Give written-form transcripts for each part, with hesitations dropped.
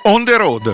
On the Road.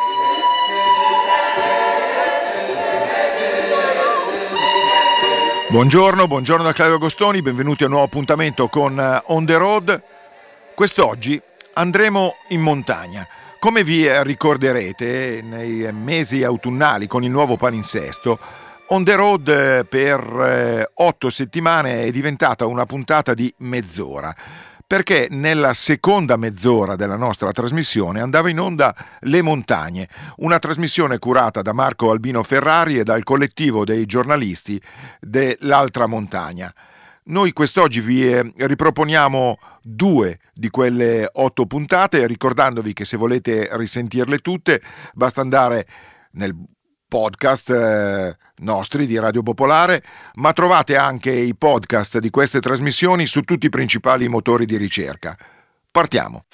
Buongiorno da Claudio Agostoni, benvenuti a un nuovo appuntamento con On the Road. Quest'oggi andremo in montagna. Come vi ricorderete, nei mesi autunnali con il nuovo palinsesto, On the Road per 8 settimane è diventata una puntata di mezz'ora, perché nella seconda mezz'ora della nostra trasmissione andava in onda Le Montagne, una trasmissione curata da Marco Albino Ferrari e dal collettivo dei giornalisti dell'Altra Montagna. Noi quest'oggi vi riproponiamo 2 di quelle 8 puntate, ricordandovi che se volete risentirle tutte basta andare nel podcast nostri di Radio Popolare, ma trovate anche i podcast di queste trasmissioni su tutti i principali motori di ricerca. Partiamo.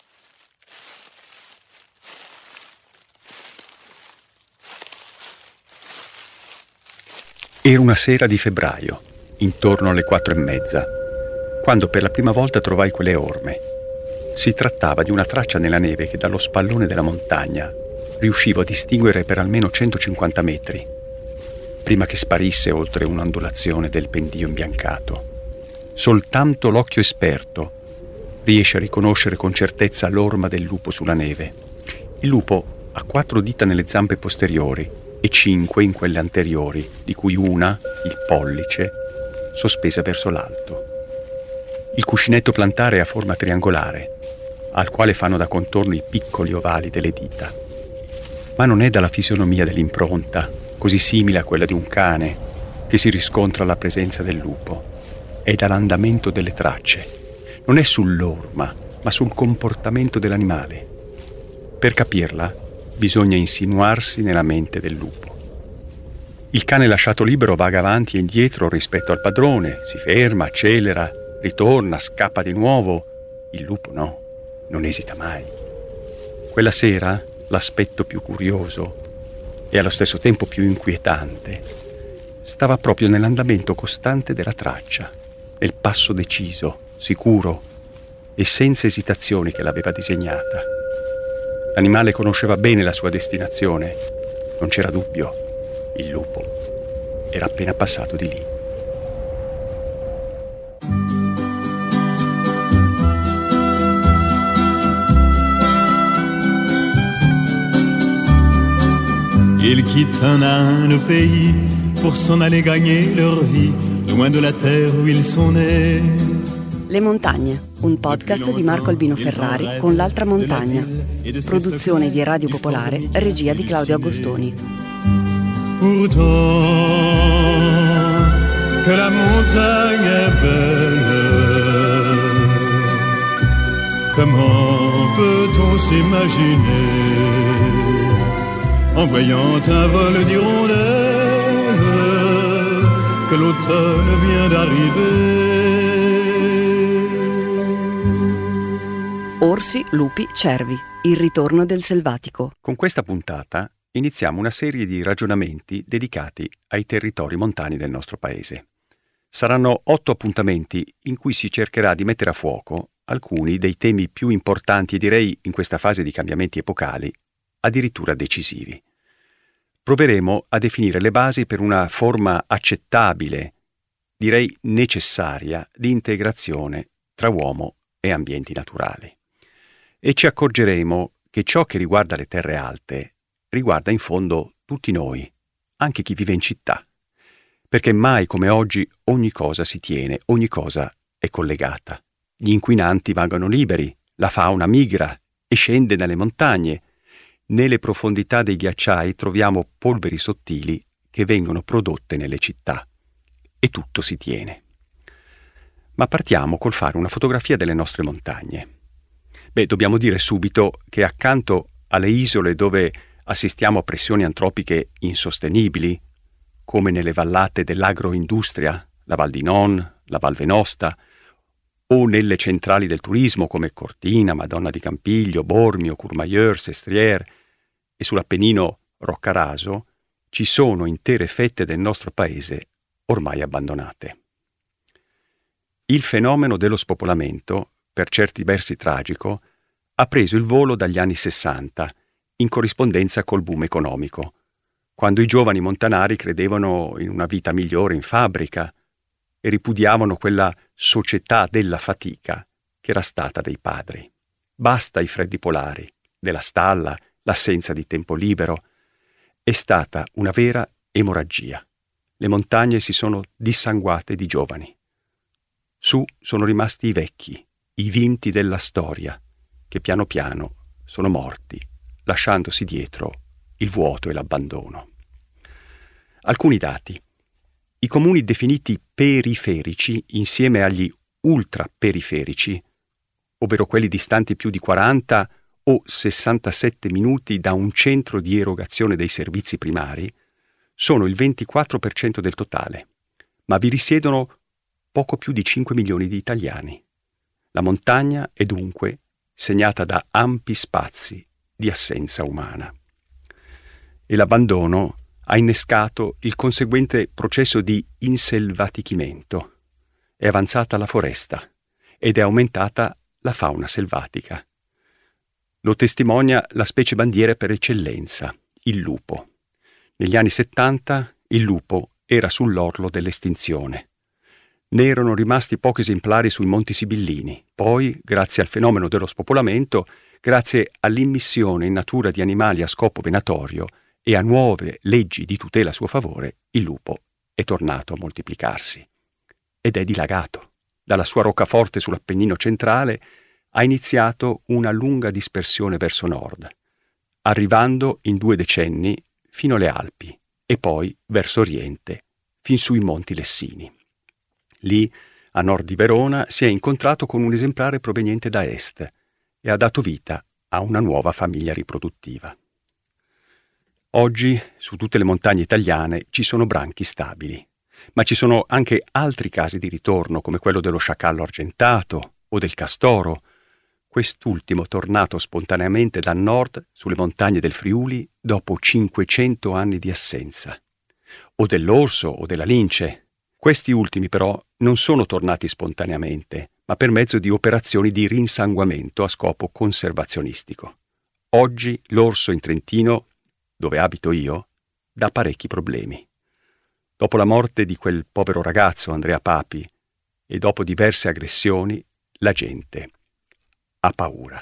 Era una sera di febbraio, intorno alle 4:30, quando per la prima volta trovai quelle orme. Si trattava di una traccia nella neve che dallo spallone della montagna riuscivo a distinguere per almeno 150 metri, prima che sparisse oltre un'ondulazione del pendio imbiancato. Soltanto l'occhio esperto riesce a riconoscere con certezza l'orma del lupo sulla neve. Il lupo ha 4 dita nelle zampe posteriori e 5 in quelle anteriori, di cui una, il pollice, sospesa verso l'alto. Il cuscinetto plantare è a forma triangolare, al quale fanno da contorno i piccoli ovali delle dita. Ma non è dalla fisionomia dell'impronta, così simile a quella di un cane, che si riscontra la presenza del lupo. È dall'andamento delle tracce. Non è sull'orma, ma sul comportamento dell'animale. Per capirla, bisogna insinuarsi nella mente del lupo. Il cane lasciato libero vaga avanti e indietro rispetto al padrone, si ferma, accelera, ritorna, scappa di nuovo. Il lupo no, non esita mai. Quella sera l'aspetto più curioso e allo stesso tempo più inquietante stava proprio nell'andamento costante della traccia, nel passo deciso, sicuro e senza esitazioni che l'aveva disegnata. L'animale conosceva bene la sua destinazione, non c'era dubbio, il lupo era appena passato di lì. Ils quittent un pays pour s'en aller gagner leur vie, loin de la terre où ils sont nés. Le Montagne, un podcast di Marco Albino Ferrari con l'Altra Montagna. Produzione di Radio Popolare, regia di Claudio Agostoni. Pourtant que la montagne est belle, comment peut-on s'imaginer en voyant un vol d'hirondelles que l'automne vient d'arriver. Orsi, lupi, cervi. Il ritorno del selvatico. Con questa puntata iniziamo una serie di ragionamenti dedicati ai territori montani del nostro paese. Saranno 8 appuntamenti in cui si cercherà di mettere a fuoco alcuni dei temi più importanti e direi in questa fase di cambiamenti epocali addirittura decisivi. Proveremo a definire le basi per una forma accettabile, direi necessaria, di integrazione tra uomo e ambienti naturali. E ci accorgeremo che ciò che riguarda le terre alte riguarda in fondo tutti noi, anche chi vive in città, perché mai come oggi ogni cosa si tiene, ogni cosa è collegata. Gli inquinanti vagano liberi, la fauna migra e scende dalle montagne. Nelle profondità dei ghiacciai troviamo polveri sottili che vengono prodotte nelle città e tutto si tiene. Ma partiamo col fare una fotografia delle nostre montagne. Dobbiamo dire subito che accanto alle isole dove assistiamo a pressioni antropiche insostenibili, come nelle vallate dell'agroindustria, la Val di Non, la Val Venosta, o nelle centrali del turismo come Cortina, Madonna di Campiglio, Bormio, Courmayeur, Sestriere e sull'Appennino Roccaraso, ci sono intere fette del nostro paese ormai abbandonate. Il fenomeno dello spopolamento, per certi versi tragico, ha preso il volo dagli anni 60, in corrispondenza col boom economico, quando i giovani montanari credevano in una vita migliore in fabbrica e ripudiavano quella società della fatica che era stata dei padri. Basta i freddi polari, della stalla, l'assenza di tempo libero. È stata una vera emorragia. Le montagne si sono dissanguate di giovani. Su sono rimasti i vecchi, i vinti della storia, che piano piano sono morti, lasciandosi dietro il vuoto e l'abbandono. Alcuni dati. I comuni definiti periferici, insieme agli ultraperiferici, ovvero quelli distanti più di 40 o 67 minuti da un centro di erogazione dei servizi primari, sono il 24% del totale, ma vi risiedono poco più di 5 milioni di italiani. La montagna è dunque segnata da ampi spazi di assenza umana. E l'abbandono ha innescato il conseguente processo di inselvatichimento. È avanzata la foresta ed è aumentata la fauna selvatica. Lo testimonia la specie bandiera per eccellenza, il lupo. Negli anni 70 il lupo era sull'orlo dell'estinzione. Ne erano rimasti pochi esemplari sui Monti Sibillini. Poi, grazie al fenomeno dello spopolamento, grazie all'immissione in natura di animali a scopo venatorio e a nuove leggi di tutela a suo favore, il lupo è tornato a moltiplicarsi. Ed è dilagato. Dalla sua roccaforte sull'Appennino centrale ha iniziato una lunga dispersione verso nord, arrivando in 2 decenni fino alle Alpi e poi verso oriente, fin sui Monti Lessini. Lì, a nord di Verona, si è incontrato con un esemplare proveniente da est e ha dato vita a una nuova famiglia riproduttiva. Oggi, su tutte le montagne italiane, ci sono branchi stabili, ma ci sono anche altri casi di ritorno, come quello dello sciacallo argentato o del castoro, quest'ultimo tornato spontaneamente dal nord sulle montagne del Friuli dopo 500 anni di assenza, o dell'orso o della lince. Questi ultimi però non sono tornati spontaneamente, ma per mezzo di operazioni di rinsanguamento a scopo conservazionistico. Oggi l'orso in Trentino, dove abito io, dà parecchi problemi. Dopo la morte di quel povero ragazzo, Andrea Papi, e dopo diverse aggressioni, la gente ha paura.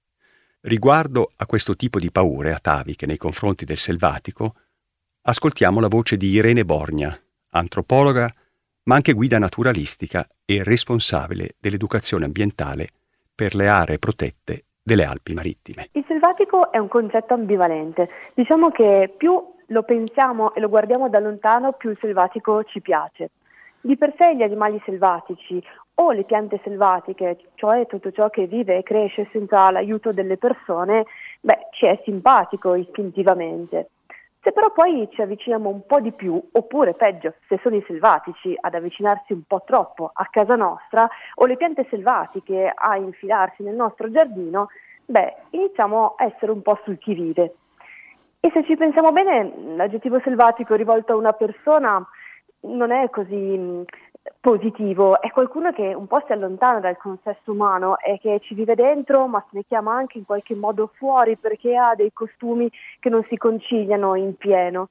Riguardo a questo tipo di paure ataviche nei confronti del selvatico, ascoltiamo la voce di Irene Borgna, antropologa, ma anche guida naturalistica e responsabile dell'educazione ambientale per le aree protette delle Alpi Marittime. Il selvatico è un concetto ambivalente. Diciamo che più lo pensiamo e lo guardiamo da lontano, più il selvatico ci piace. Di per sé gli animali selvatici o le piante selvatiche, cioè tutto ciò che vive e cresce senza l'aiuto delle persone, ci è simpatico istintivamente. Se però poi ci avviciniamo un po' di più, oppure peggio, se sono i selvatici ad avvicinarsi un po' troppo a casa nostra, o le piante selvatiche a infilarsi nel nostro giardino, iniziamo a essere un po' sul chi vive. E se ci pensiamo bene, l'aggettivo selvatico rivolto a una persona non è così positivo, è qualcuno che un po' si allontana dal consesso umano e che ci vive dentro, ma se ne chiama anche in qualche modo fuori perché ha dei costumi che non si conciliano in pieno.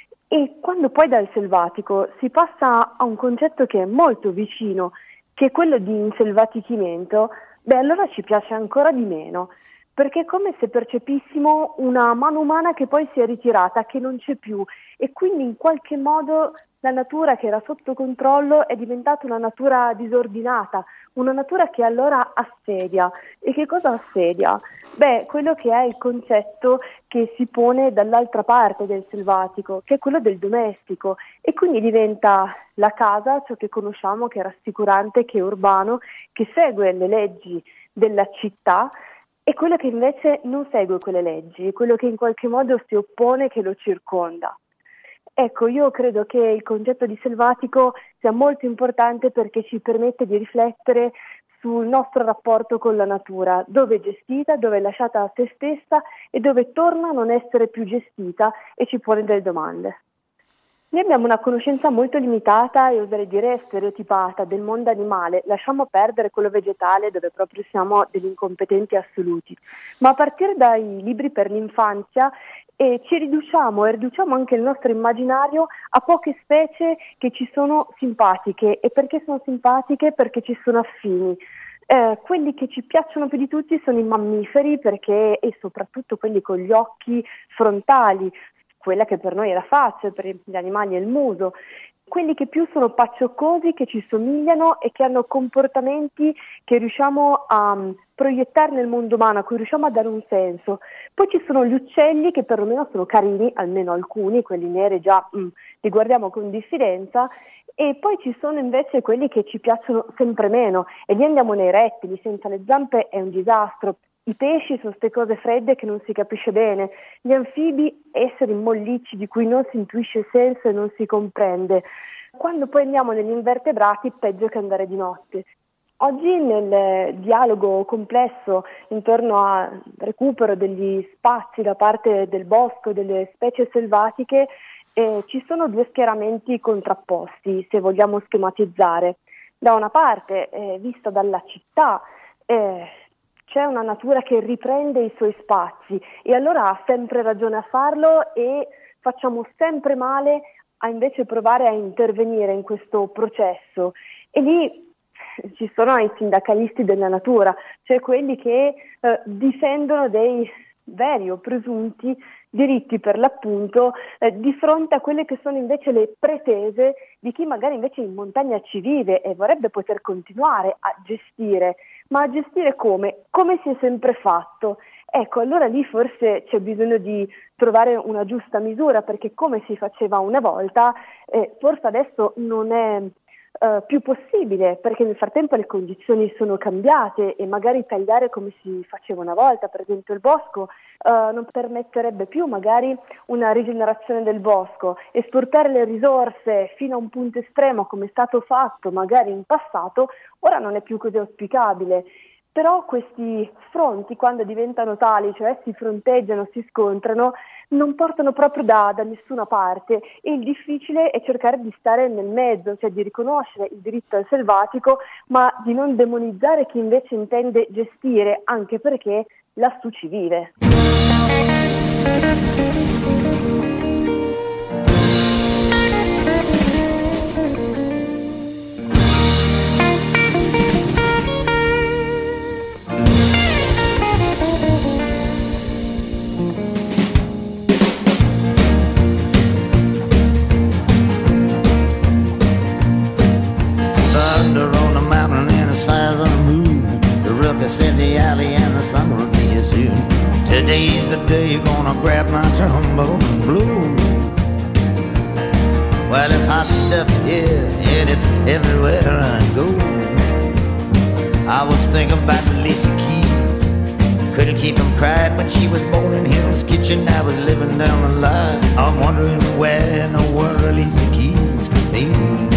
E quando poi dal selvatico si passa a un concetto che è molto vicino, che è quello di inselvatichimento, allora ci piace ancora di meno, perché è come se percepissimo una mano umana che poi si è ritirata, che non c'è più, e quindi in qualche modo la natura che era sotto controllo è diventata una natura disordinata, una natura che allora assedia. E che cosa assedia? Quello che è il concetto che si pone dall'altra parte del selvatico, che è quello del domestico, e quindi diventa la casa, ciò che conosciamo, che è rassicurante, che è urbano, che segue le leggi della città, e quello che invece non segue quelle leggi, quello che in qualche modo si oppone, che lo circonda. Ecco, io credo che il concetto di selvatico sia molto importante perché ci permette di riflettere sul nostro rapporto con la natura, dove è gestita, dove è lasciata a se stessa e dove torna a non essere più gestita e ci pone delle domande. Noi abbiamo una conoscenza molto limitata e oserei dire stereotipata del mondo animale, lasciamo perdere quello vegetale dove proprio siamo degli incompetenti assoluti, ma a partire dai libri per l'infanzia ci riduciamo anche il nostro immaginario a poche specie che ci sono simpatiche. E perché sono simpatiche? Perché ci sono affini. Quelli che ci piacciono più di tutti sono i mammiferi, perché e soprattutto quelli con gli occhi frontali, quella che per noi è la faccia, per gli animali è il muso, quelli che più sono paccioccosi, che ci somigliano e che hanno comportamenti che riusciamo a proiettare nel mondo umano, a cui riusciamo a dare un senso. Poi ci sono gli uccelli che perlomeno sono carini, almeno alcuni, quelli neri già li guardiamo con diffidenza, e poi ci sono invece quelli che ci piacciono sempre meno, e lì andiamo nei rettili, senza le zampe è un disastro. I pesci sono queste cose fredde che non si capisce bene, gli anfibi esseri mollicci di cui non si intuisce il senso e non si comprende. Quando poi andiamo negli invertebrati, peggio che andare di notte. Oggi nel dialogo complesso intorno al recupero degli spazi da parte del bosco, delle specie selvatiche, ci sono due schieramenti contrapposti, se vogliamo schematizzare. Da una parte, vista dalla città, c'è una natura che riprende i suoi spazi e allora ha sempre ragione a farlo, e facciamo sempre male a invece provare a intervenire in questo processo. E lì ci sono i sindacalisti della natura, cioè quelli che difendono dei veri o presunti diritti per l'appunto di fronte a quelle che sono invece le pretese di chi magari invece in montagna ci vive e vorrebbe poter continuare a gestire. Ma a gestire come? Come si è sempre fatto? Ecco, allora lì forse c'è bisogno di trovare una giusta misura, perché come si faceva una volta, forse adesso non è più possibile, perché nel frattempo le condizioni sono cambiate e magari tagliare come si faceva una volta, per esempio il bosco, non permetterebbe più magari una rigenerazione del bosco, e sfruttare le risorse fino a un punto estremo come è stato fatto magari in passato, ora non è più così auspicabile. Però questi fronti, quando diventano tali, cioè si fronteggiano, si scontrano, non portano proprio da nessuna parte, e il difficile è cercare di stare nel mezzo, cioè di riconoscere il diritto al selvatico, ma di non demonizzare chi invece intende gestire, anche perché lassù ci vive. In the alley and the sun will be here soon. Today's the day you're gonna grab my trombone blue. Well, it's hot stuff here and it's everywhere I go. I was thinking about Alicia Keys. Couldn't keep from crying when she was born in Hell's Kitchen. I was living down the line. I'm wondering where in the world Alicia Keys could be.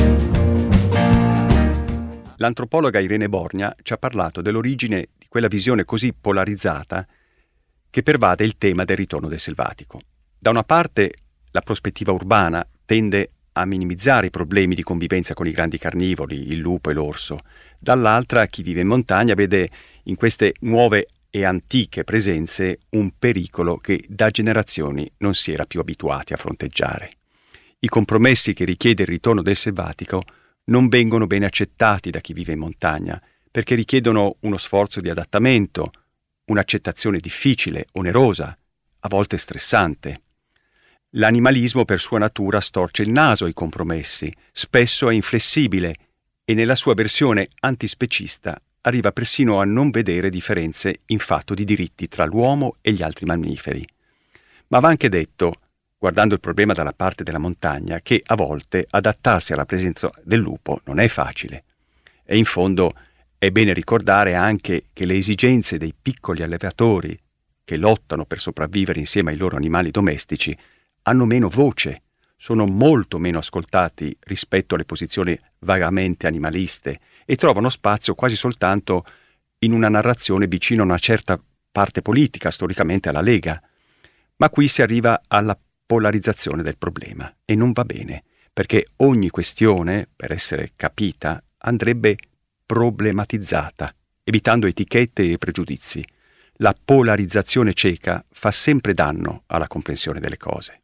L'antropologa Irene Borgna ci ha parlato dell'origine di quella visione così polarizzata che pervade il tema del ritorno del selvatico. Da una parte, la prospettiva urbana tende a minimizzare i problemi di convivenza con i grandi carnivori, il lupo e l'orso. Dall'altra, chi vive in montagna vede in queste nuove e antiche presenze un pericolo che da generazioni non si era più abituati a fronteggiare. I compromessi che richiede il ritorno del selvatico non vengono bene accettati da chi vive in montagna, perché richiedono uno sforzo di adattamento, un'accettazione difficile, onerosa, a volte stressante. L'animalismo per sua natura storce il naso ai compromessi, spesso è inflessibile e nella sua versione antispecista arriva persino a non vedere differenze in fatto di diritti tra l'uomo e gli altri mammiferi. Ma va anche detto, guardando il problema dalla parte della montagna, che a volte adattarsi alla presenza del lupo non è facile. E in fondo è bene ricordare anche che le esigenze dei piccoli allevatori che lottano per sopravvivere insieme ai loro animali domestici hanno meno voce, sono molto meno ascoltati rispetto alle posizioni vagamente animaliste e trovano spazio quasi soltanto in una narrazione vicino a una certa parte politica, storicamente alla Lega. Ma qui si arriva alla polarizzazione del problema e non va bene, perché ogni questione, per essere capita, andrebbe problematizzata, evitando etichette e pregiudizi. La polarizzazione cieca fa sempre danno alla comprensione delle cose.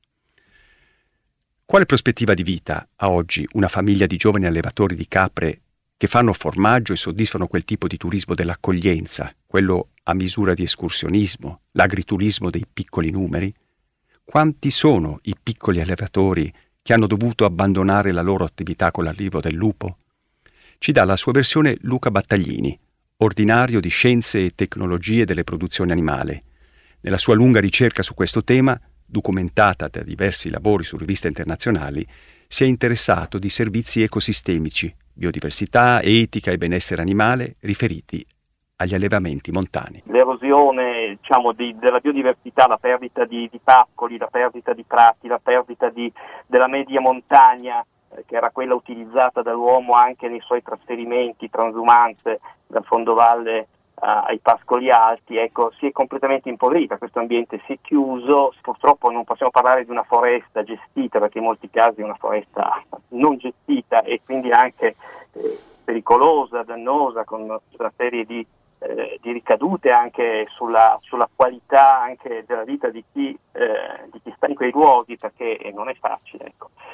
Quale prospettiva di vita ha oggi una famiglia di giovani allevatori di capre che fanno formaggio e soddisfano quel tipo di turismo dell'accoglienza, quello a misura di escursionismo, l'agriturismo dei piccoli numeri? Quanti sono i piccoli allevatori che hanno dovuto abbandonare la loro attività con l'arrivo del lupo? Ci dà la sua versione Luca Battaglini, ordinario di Scienze e Tecnologie delle Produzioni Animali. Nella sua lunga ricerca su questo tema, documentata da diversi lavori su riviste internazionali, si è interessato di servizi ecosistemici, biodiversità, etica e benessere animale riferiti agli allevamenti montani. L'erosione, della biodiversità, la perdita di pascoli, la perdita di prati, la perdita della media montagna, che era quella utilizzata dall'uomo anche nei suoi trasferimenti, transumanze dal fondovalle ai pascoli alti, si è completamente impoverita, questo ambiente si è chiuso. Purtroppo non possiamo parlare di una foresta gestita, perché in molti casi è una foresta non gestita e quindi anche pericolosa, dannosa, con una serie di ricadute anche sulla qualità anche della vita di chi sta in quei luoghi, perché non è facile.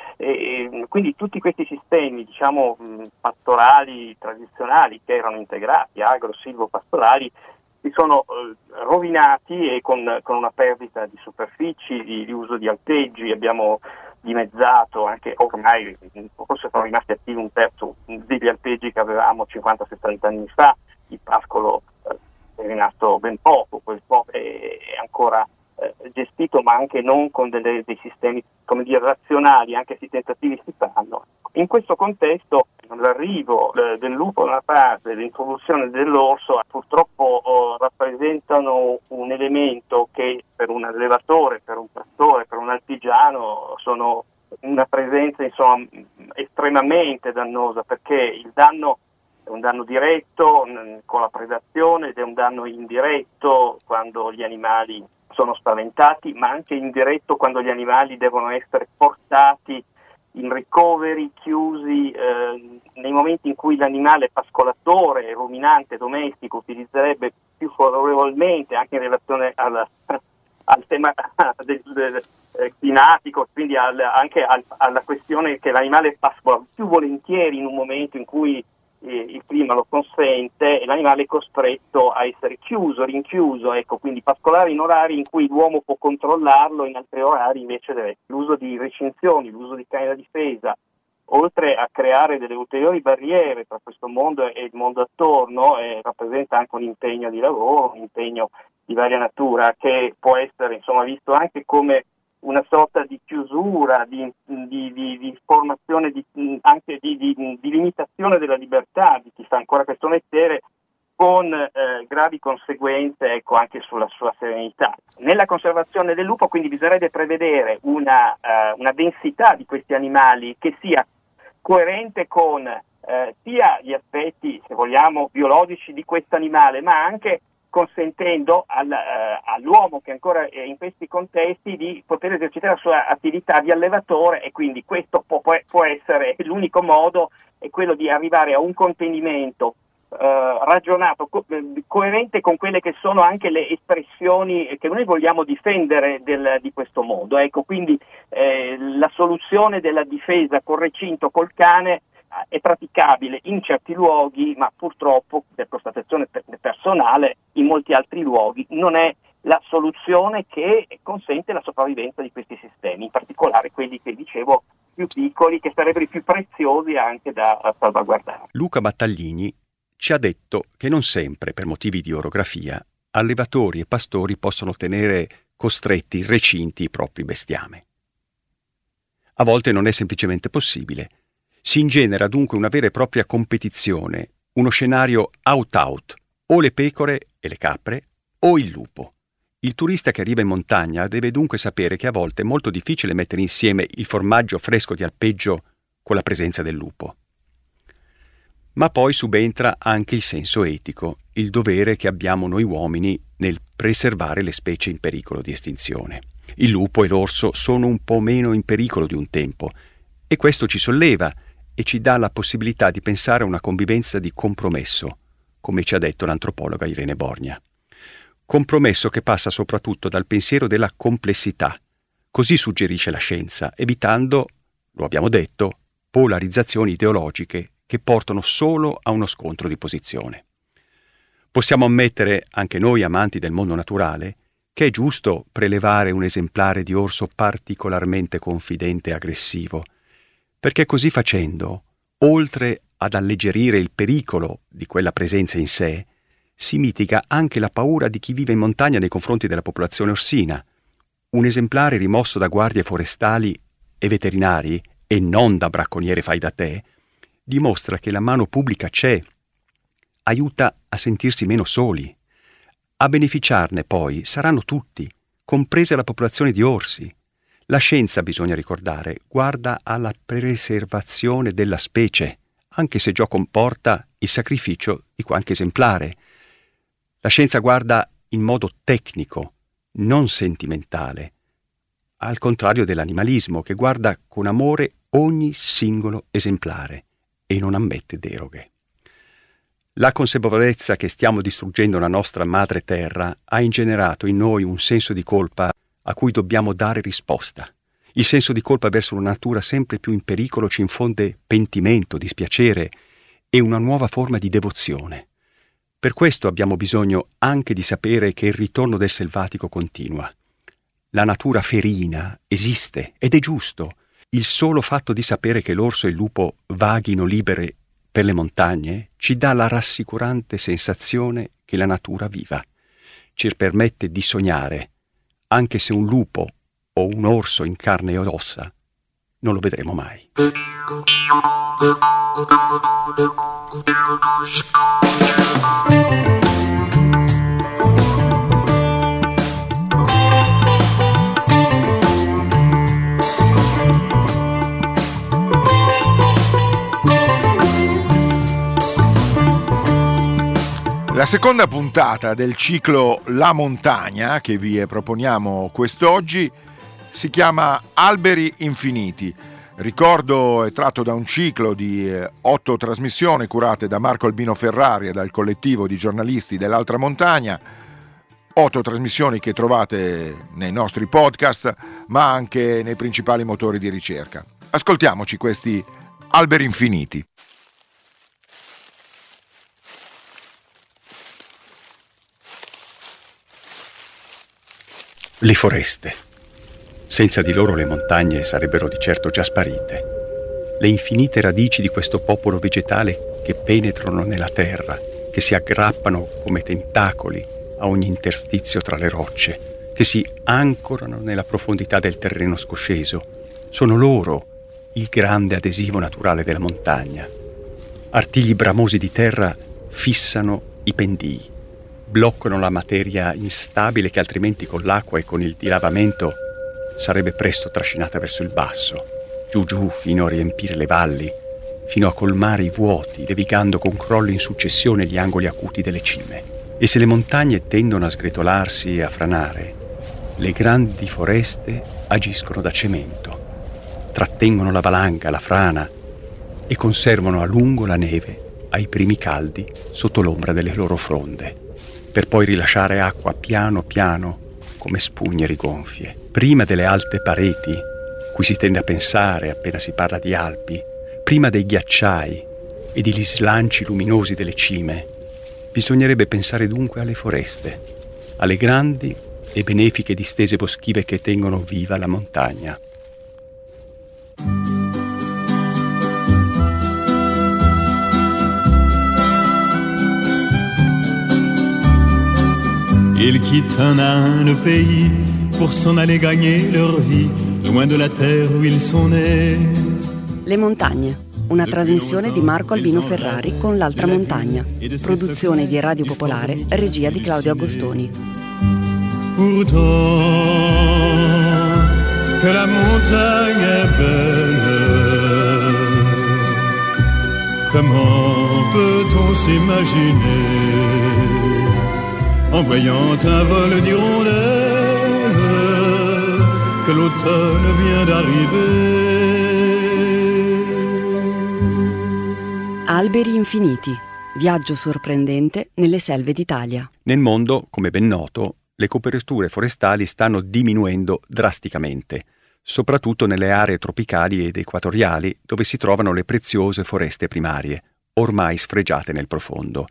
E quindi tutti questi sistemi pastorali tradizionali che erano integrati, agro-silvo-pastorali, si sono rovinati e con una perdita di superfici, di uso di alpeggi. Abbiamo dimezzato anche, ormai forse sono rimasti attivi un terzo degli alpeggi che avevamo 50-60 anni fa. Il pascolo è rimasto ben poco, quel po' è ancora gestito, ma anche non con dei sistemi razionali, anche se i tentativi si fanno. In questo contesto l'arrivo del lupo da una parte, l'introduzione dell'orso purtroppo rappresentano un elemento che per un allevatore, per un pastore, per un artigiano sono una presenza estremamente dannosa, perché il danno è un danno diretto con la predazione ed è un danno indiretto quando gli animali sono spaventati, ma anche indiretto quando gli animali devono essere portati in ricoveri, chiusi, nei momenti in cui l'animale pascolatore, ruminante, domestico utilizzerebbe più favorevolmente anche in relazione al tema del climatico, quindi anche alla questione che l'animale pascola più volentieri in un momento in cui il clima lo consente e l'animale è costretto a essere rinchiuso, quindi pascolare in orari in cui l'uomo può controllarlo, in altri orari invece l'uso di recinzioni, l'uso di cani da difesa, oltre a creare delle ulteriori barriere tra questo mondo e il mondo attorno, rappresenta anche un impegno di lavoro, un impegno di varia natura che può essere visto anche come una sorta di chiusura, di formazione, anche di limitazione della libertà di chi fa ancora questo mestiere, con gravi conseguenze anche sulla sua serenità. Nella conservazione del lupo quindi bisognerebbe prevedere una densità di questi animali che sia coerente con sia gli aspetti, se vogliamo, biologici di questo animale, ma anche consentendo all'uomo che ancora è in questi contesti di poter esercitare la sua attività di allevatore, e quindi questo può essere l'unico modo, è quello di arrivare a un contenimento ragionato, coerente con quelle che sono anche le espressioni che noi vogliamo difendere di questo mondo. Quindi la soluzione della difesa col recinto, col cane, è praticabile in certi luoghi, ma purtroppo, per constatazione personale, in molti altri luoghi non è la soluzione che consente la sopravvivenza di questi sistemi, in particolare quelli che dicevo più piccoli, che sarebbero i più preziosi anche da salvaguardare. Luca Battaglini ci ha detto che non sempre, per motivi di orografia, allevatori e pastori possono tenere costretti in recinti i propri bestiame. A volte non è semplicemente possibile. Si ingenera dunque una vera e propria competizione, uno scenario out-out, o le pecore e le capre o il lupo. Il turista che arriva in montagna deve dunque sapere che a volte è molto difficile mettere insieme il formaggio fresco di alpeggio con la presenza del lupo. Ma poi subentra anche il senso etico, il dovere che abbiamo noi uomini nel preservare le specie in pericolo di estinzione. Il lupo e l'orso sono un po' meno in pericolo di un tempo e questo ci solleva e ci dà la possibilità di pensare a una convivenza di compromesso, come ci ha detto l'antropologa Irene Borgna. Compromesso che passa soprattutto dal pensiero della complessità. Così suggerisce la scienza, evitando, lo abbiamo detto, polarizzazioni ideologiche che portano solo a uno scontro di posizione. Possiamo ammettere, anche noi amanti del mondo naturale, che è giusto prelevare un esemplare di orso particolarmente confidente e aggressivo, perché così facendo, oltre ad alleggerire il pericolo di quella presenza in sé, si mitiga anche la paura di chi vive in montagna nei confronti della popolazione orsina. Un esemplare rimosso da guardie forestali e veterinari, e non da bracconiere fai da te, dimostra che la mano pubblica c'è, aiuta a sentirsi meno soli. A beneficiarne poi saranno tutti, compresa la popolazione di orsi. La scienza, bisogna ricordare, guarda alla preservazione della specie, anche se ciò comporta il sacrificio di qualche esemplare. La scienza guarda in modo tecnico, non sentimentale, al contrario dell'animalismo che guarda con amore ogni singolo esemplare e non ammette deroghe. La consapevolezza che stiamo distruggendo la nostra madre terra ha ingenerato in noi un senso di colpa a cui dobbiamo dare risposta. Il senso di colpa verso una natura sempre più in pericolo ci infonde pentimento, dispiacere e una nuova forma di devozione. Per questo abbiamo bisogno anche di sapere che il ritorno del selvatico continua. La natura ferina esiste ed è giusto. Il solo fatto di sapere che l'orso e il lupo vaghino libere per le montagne ci dà la rassicurante sensazione che la natura viva. Ci permette di sognare, anche se un lupo o un orso in carne ed ossa non lo vedremo mai. La seconda puntata del ciclo La Montagna che vi proponiamo quest'oggi si chiama Alberi Infiniti. Ricordo è tratto da un ciclo di 8 trasmissioni curate da Marco Albino Ferrari e dal collettivo di giornalisti dell'Altra Montagna. 8 trasmissioni che trovate nei nostri podcast, ma anche nei principali motori di ricerca. Ascoltiamoci questi Alberi Infiniti. Le foreste. Senza di loro le montagne sarebbero di certo già sparite. Le infinite radici di questo popolo vegetale che penetrano nella terra, che si aggrappano come tentacoli a ogni interstizio tra le rocce, che si ancorano nella profondità del terreno scosceso, sono loro il grande adesivo naturale della montagna. Artigli bramosi di terra fissano i pendii, bloccano la materia instabile che altrimenti con l'acqua e con il dilavamento sarebbe presto trascinata verso il basso, giù giù fino a riempire le valli, fino a colmare i vuoti, levigando con crolli in successione gli angoli acuti delle cime. E se le montagne tendono a sgretolarsi e a franare, le grandi foreste agiscono da cemento, trattengono la valanga, la frana e conservano a lungo la neve ai primi caldi sotto l'ombra delle loro fronde, per poi rilasciare acqua piano piano come spugne rigonfie. Prima delle alte pareti, cui si tende a pensare appena si parla di Alpi, prima dei ghiacciai e degli slanci luminosi delle cime, bisognerebbe pensare dunque alle foreste, alle grandi e benefiche distese boschive che tengono viva la montagna. Ils quittent un pays pour s'en aller gagner leur vie, loin de la terre où ils sont nés. Le montagne, una trasmissione di Marco Albino Ferrari con l'Altra Montagna, produzione di Radio Popolare, regia di Claudio Agostoni. Pourtant que la montagne est belle, comment peut-on s'imaginer en voyant un vol d'hirondelles que l'automne vient d'arriver. Alberi infiniti. Viaggio sorprendente nelle selve d'Italia. Nel mondo, come ben noto, le coperture forestali stanno diminuendo drasticamente, soprattutto nelle aree tropicali ed equatoriali dove si trovano le preziose foreste primarie, ormai sfregiate nel profondo.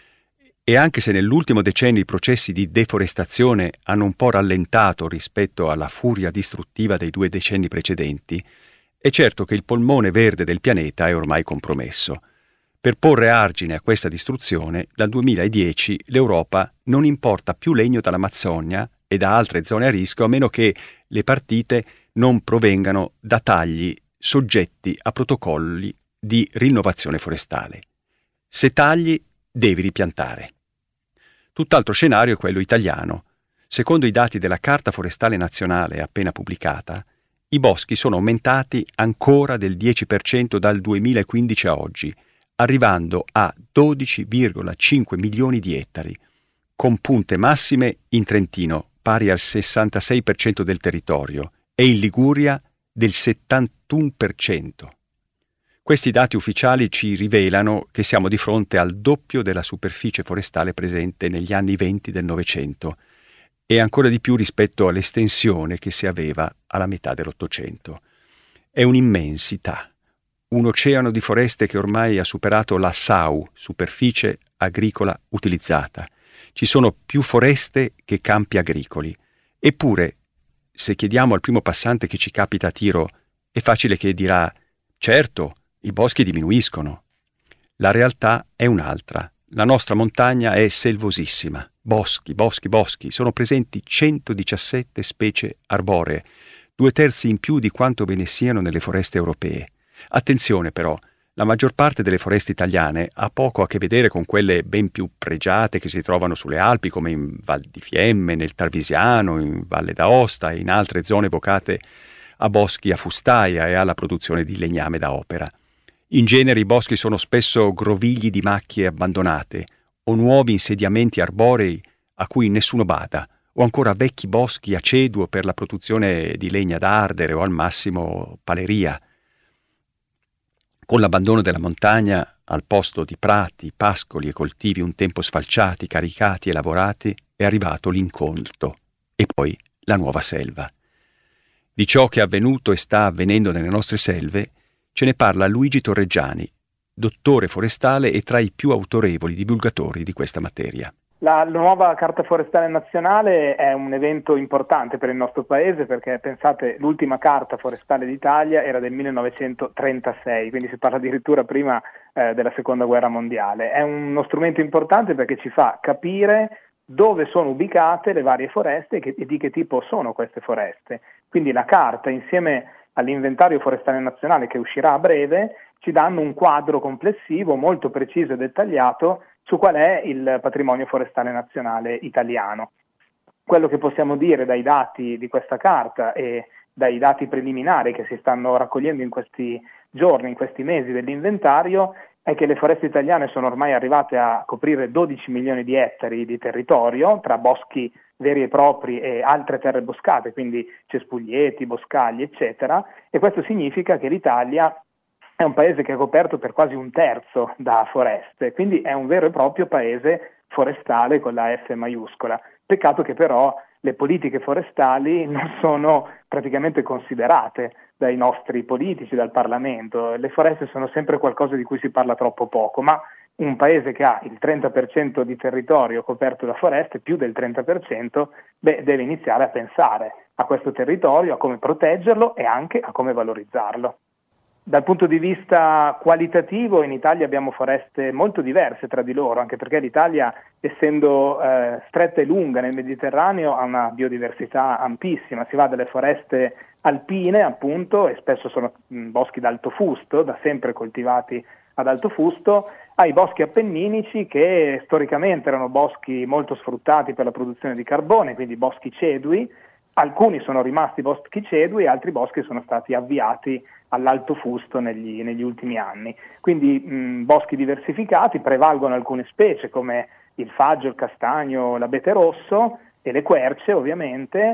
E anche se nell'ultimo decennio i processi di deforestazione hanno un po' rallentato rispetto alla furia distruttiva dei 2 decenni precedenti, è certo che il polmone verde del pianeta è ormai compromesso. Per porre argine a questa distruzione, dal 2010 l'Europa non importa più legno dall'Amazzonia e da altre zone a rischio, a meno che le partite non provengano da tagli soggetti a protocolli di rinnovazione forestale. Se tagli, devi ripiantare. Tutt'altro scenario è quello italiano. Secondo i dati della Carta Forestale Nazionale appena pubblicata, i boschi sono aumentati ancora del 10% dal 2015 a oggi, arrivando a 12,5 milioni di ettari, con punte massime in Trentino, pari al 66% del territorio, e in Liguria del 71%. Questi dati ufficiali ci rivelano che siamo di fronte al doppio della superficie forestale presente negli anni 20 del Novecento e ancora di più rispetto all'estensione che si aveva alla metà dell'Ottocento. È un'immensità. Un oceano di foreste che ormai ha superato la SAU, superficie agricola utilizzata. Ci sono più foreste che campi agricoli. Eppure, se chiediamo al primo passante che ci capita a tiro, è facile che dirà: certo, i boschi diminuiscono. La realtà è un'altra. La nostra montagna è selvosissima. Boschi, boschi, boschi. Sono presenti 117 specie arboree, 2/3 in più di quanto ve ne siano nelle foreste europee. Attenzione però, la maggior parte delle foreste italiane ha poco a che vedere con quelle ben più pregiate che si trovano sulle Alpi, come in Val di Fiemme, nel Tarvisiano, in Valle d'Aosta e in altre zone vocate a boschi a fustaia e alla produzione di legname da opera. In genere i boschi sono spesso grovigli di macchie abbandonate o nuovi insediamenti arborei a cui nessuno bada, o ancora vecchi boschi a ceduo per la produzione di legna da ardere o al massimo paleria. Con l'abbandono della montagna, al posto di prati, pascoli e coltivi un tempo sfalciati, caricati e lavorati, è arrivato l'incolto e poi la nuova selva. Di ciò che è avvenuto e sta avvenendo nelle nostre selve ce ne parla Luigi Torreggiani, dottore forestale e tra i più autorevoli divulgatori di questa materia. La nuova Carta Forestale Nazionale è un evento importante per il nostro paese perché, pensate, l'ultima Carta Forestale d'Italia era del 1936, quindi si parla addirittura prima della Seconda Guerra Mondiale. È uno strumento importante perché ci fa capire dove sono ubicate le varie foreste e di che tipo sono queste foreste. Quindi la Carta, insieme all'inventario forestale nazionale che uscirà a breve, ci danno un quadro complessivo molto preciso e dettagliato su qual è il patrimonio forestale nazionale italiano. Quello che possiamo dire dai dati di questa carta e dai dati preliminari che si stanno raccogliendo in questi giorni, in questi mesi dell'inventario, è che le foreste italiane sono ormai arrivate a coprire 12 milioni di ettari di territorio, tra boschi veri e propri e altre terre boscate, quindi cespuglieti, boscagli, eccetera, e questo significa che l'Italia è un paese che è coperto per quasi 1/3 da foreste, quindi è un vero e proprio paese forestale con la F maiuscola. Peccato che però le politiche forestali non sono praticamente considerate dai nostri politici, dal Parlamento. Le foreste sono sempre qualcosa di cui si parla troppo poco, ma un paese che ha il 30% di territorio coperto da foreste, più del 30%, deve iniziare a pensare a questo territorio, a come proteggerlo e anche a come valorizzarlo. Dal punto di vista qualitativo in Italia abbiamo foreste molto diverse tra di loro, anche perché l'Italia, essendo stretta e lunga nel Mediterraneo, ha una biodiversità ampissima. Si va dalle foreste alpine, appunto, e spesso sono boschi d'alto fusto, da sempre coltivati ad alto fusto, ai boschi appenninici che storicamente erano boschi molto sfruttati per la produzione di carbone, quindi boschi cedui. Alcuni sono rimasti boschi cedui e altri boschi sono stati avviati all'alto fusto negli ultimi anni. Quindi boschi diversificati, prevalgono alcune specie come il faggio, il castagno, l'abete rosso e le querce ovviamente,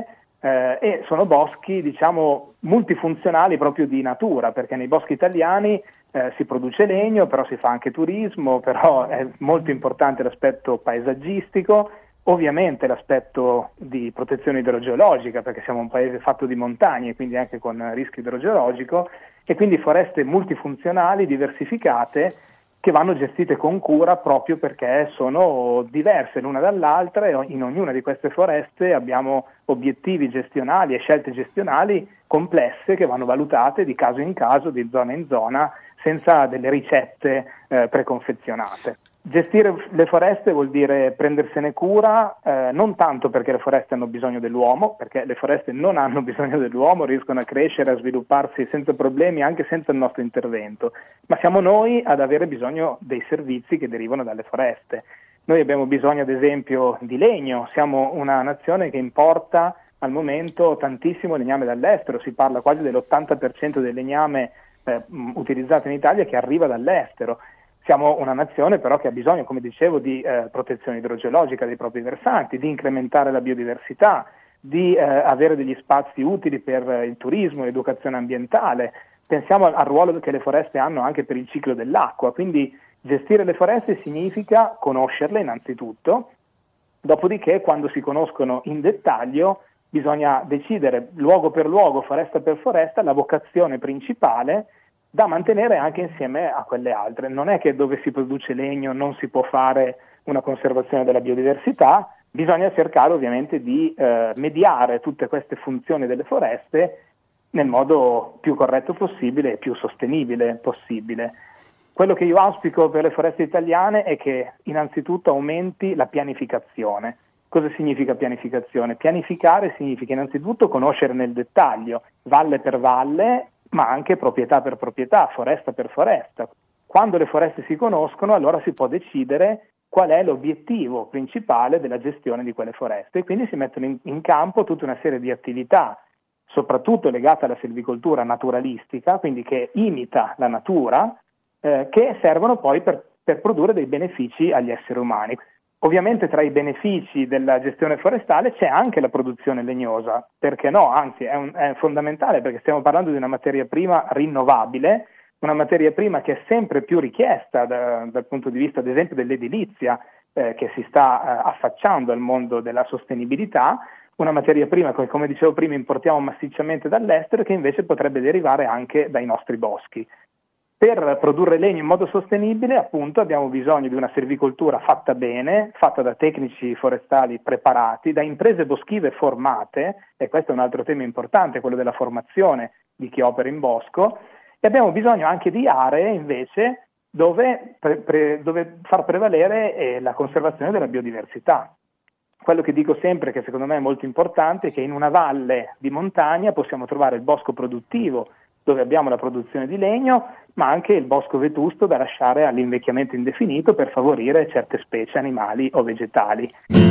e sono boschi, diciamo, multifunzionali proprio di natura, perché nei boschi italiani si produce legno, però si fa anche turismo, però è molto importante l'aspetto paesaggistico, ovviamente l'aspetto di protezione idrogeologica, perché siamo un paese fatto di montagne, quindi anche con rischio idrogeologico, e quindi foreste multifunzionali, diversificate, che vanno gestite con cura proprio perché sono diverse l'una dall'altra, e in ognuna di queste foreste abbiamo obiettivi gestionali e scelte gestionali complesse che vanno valutate di caso in caso, di zona in zona, senza delle ricette preconfezionate. Gestire le foreste vuol dire prendersene cura, non tanto perché le foreste hanno bisogno dell'uomo, perché le foreste non hanno bisogno dell'uomo, riescono a crescere, a svilupparsi senza problemi, anche senza il nostro intervento, ma siamo noi ad avere bisogno dei servizi che derivano dalle foreste. Noi abbiamo bisogno ad esempio di legno, siamo una nazione che importa al momento tantissimo legname dall'estero, si parla quasi dell'80% del legname utilizzato in Italia che arriva dall'estero. Siamo una nazione però che ha bisogno, come dicevo, di protezione idrogeologica dei propri versanti, di incrementare la biodiversità, di avere degli spazi utili per il turismo, l'educazione ambientale. Pensiamo al ruolo che le foreste hanno anche per il ciclo dell'acqua, quindi gestire le foreste significa conoscerle innanzitutto, dopodiché quando si conoscono in dettaglio bisogna decidere luogo per luogo, foresta per foresta, la vocazione principale da mantenere anche insieme a quelle altre. Non è che dove si produce legno non si può fare una conservazione della biodiversità, bisogna cercare ovviamente di mediare tutte queste funzioni delle foreste nel modo più corretto possibile e più sostenibile possibile. Quello che io auspico per le foreste italiane è che innanzitutto aumenti la pianificazione. Cosa significa pianificazione? Pianificare significa innanzitutto conoscere nel dettaglio, valle per valle, ma anche proprietà per proprietà, foresta per foresta. Quando le foreste si conoscono, allora si può decidere qual è l'obiettivo principale della gestione di quelle foreste, e quindi si mettono in campo tutta una serie di attività, soprattutto legate alla silvicoltura naturalistica, quindi che imita la natura, che servono poi per produrre dei benefici agli esseri umani. Ovviamente tra i benefici della gestione forestale c'è anche la produzione legnosa, perché no? Anzi è fondamentale, perché stiamo parlando di una materia prima rinnovabile, una materia prima che è sempre più richiesta dal punto di vista ad esempio dell'edilizia, che si sta affacciando al mondo della sostenibilità, una materia prima che, come dicevo prima, importiamo massicciamente dall'estero e che invece potrebbe derivare anche dai nostri boschi. Per produrre legno in modo sostenibile, appunto, abbiamo bisogno di una silvicoltura fatta bene, fatta da tecnici forestali preparati, da imprese boschive formate, e questo è un altro tema importante, quello della formazione di chi opera in bosco, e abbiamo bisogno anche di aree, invece, dove far prevalere la conservazione della biodiversità. Quello che dico sempre, che secondo me è molto importante, è che in una valle di montagna possiamo trovare il bosco produttivo, dove abbiamo la produzione di legno, ma anche il bosco vetusto da lasciare all'invecchiamento indefinito per favorire certe specie animali o vegetali.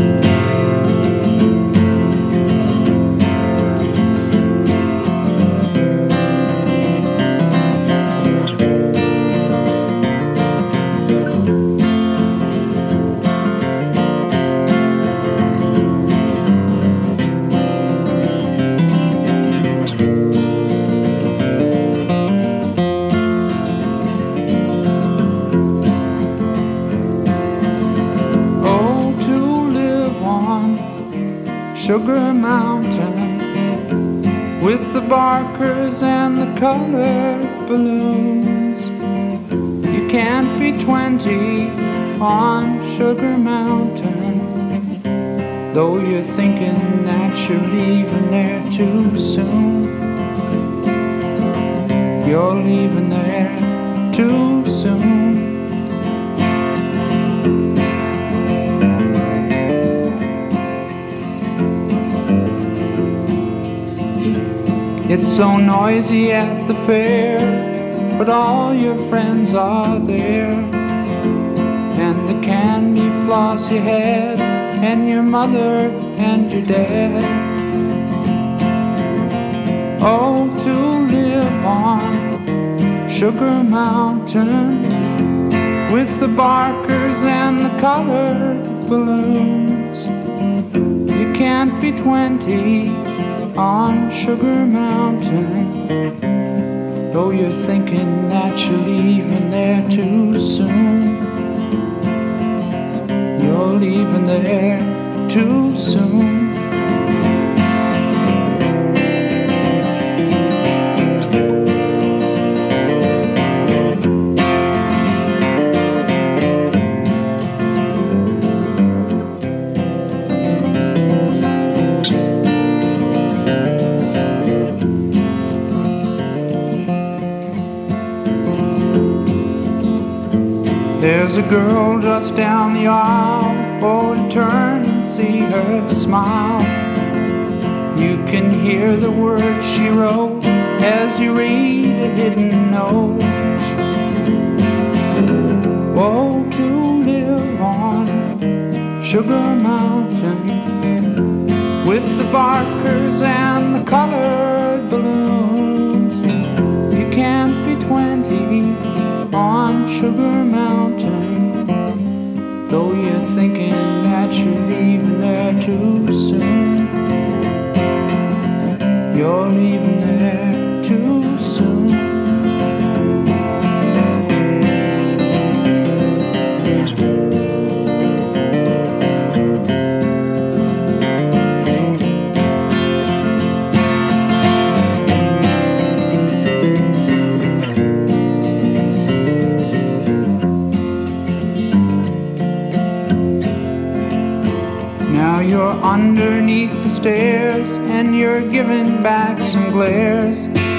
Sugar Mountain with the barkers and the colored balloons. You can't be 20 on Sugar Mountain, though you're thinking that you're leaving there too soon. You're leaving there too soon. It's so noisy at the fair, but all your friends are there. And the candy floss you had, and your mother and your dad. Oh, to live on Sugar Mountain with the barkers and the colored balloons. You can't be 20 on Sugar Mountain. Though you're thinking that you're leaving there too soon, you're leaving there too soon. There's a girl just down the aisle, oh, to turn and see her smile. You can hear the words she wrote as you read a hidden note. Oh, to live on Sugar Mountain with the barkers and the colored balloons. You can't be 20 on Sugar Mountain, though you're thinking that you're leaving there too soon. You're leaving there too soon. You're underneath the stairs and you're giving back some glares